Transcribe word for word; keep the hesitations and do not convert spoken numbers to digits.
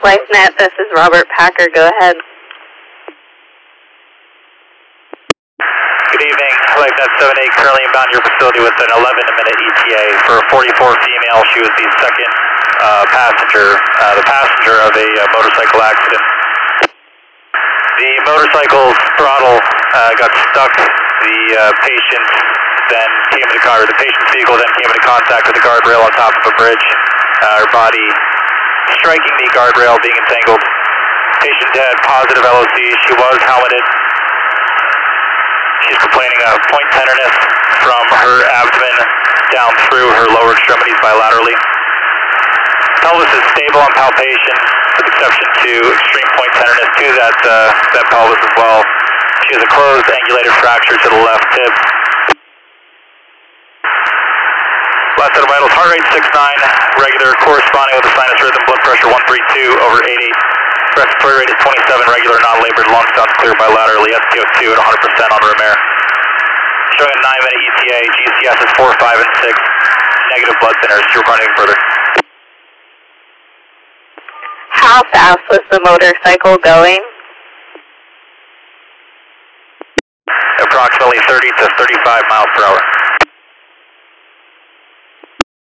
LifeNet, this is Robert Packer. Go ahead. Good evening, LifeNet seven eight, currently inbound your facility with an eleven minute E T A for a forty-four female. She was the second uh, passenger, uh, the passenger of a uh, motorcycle accident. The motorcycle's throttle uh, got stuck. The uh, patient then came into car. The patient's vehicle then came into contact with the guardrail on top of a bridge. Uh, her body striking the guardrail, being entangled. Patient had positive L O C. She was helmeted. She's complaining of point tenderness from her abdomen down through her lower extremities bilaterally. Pelvis is stable on palpation, with exception to extreme point tenderness to that, uh, that pelvis as well. She has a closed angulated fracture to the left hip. Last set of vitals, heart rate six nine, regular, corresponding with a sinus rhythm, blood pressure one thirty-two over eighty-eight. Respiratory rate is twenty-seven, regular, non-labored, lung sounds clear bilaterally, S P O two at one hundred percent on room air. Showing a nine minute E T A, G C S is four, five, and six, negative blood thinners. Do you require anything further? How fast was the motorcycle going? Approximately thirty to thirty-five miles per hour.